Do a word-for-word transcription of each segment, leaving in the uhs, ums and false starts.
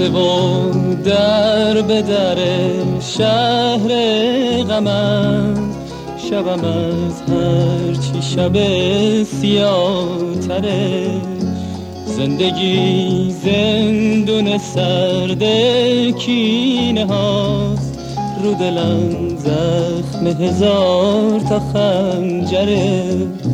رفته و در به در شهر غمم، شبم از هرچی شب سیاه تره. زندگی زندون سرد کینه هاست، رو دلم زخم هزار تا خنجره.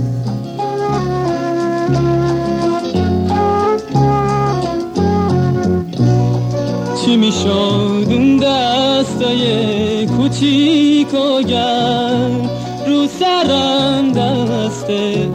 چی میشد اون دستای کوچیک و گرم، رو سرم دست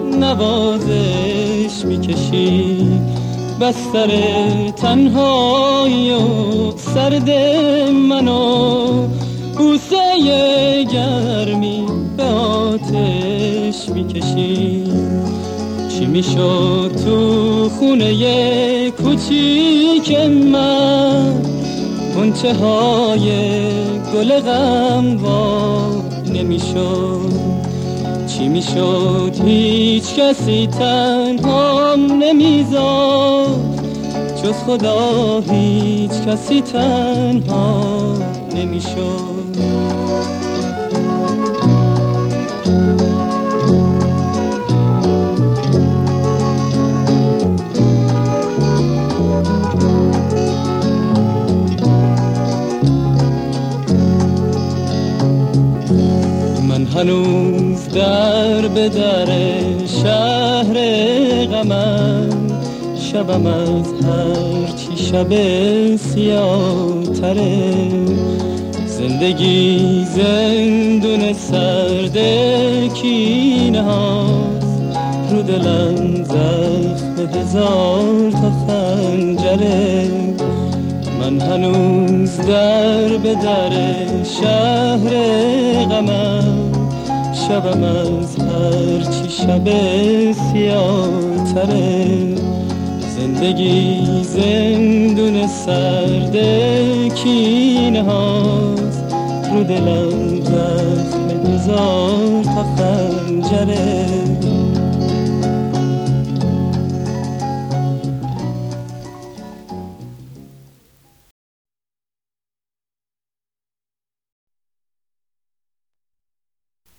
نوازش میکشید. بستر تنهایی و سرد منو بوسه گرمی به آتش میکشید. چی میشد تو خونه کوچیک من، غنچه های گل غم وا نمیشد. چی میشد هیچ کسی تنهام نمیذاشت، جز خدا هیچ کسی تنها نمیشد. هنوز در به در شهر غمم، شبم از هرچی شب سیاه تره. زندگی زندون سرد کینه هاست، رو دلم زخم هزار تا خنجره. من هنوز در به در شهر غمم، شبم از هرچی شب سیاه تره. زندگی زندون سرد کینه هاست، رو دلم زخم هزار تا خنجره.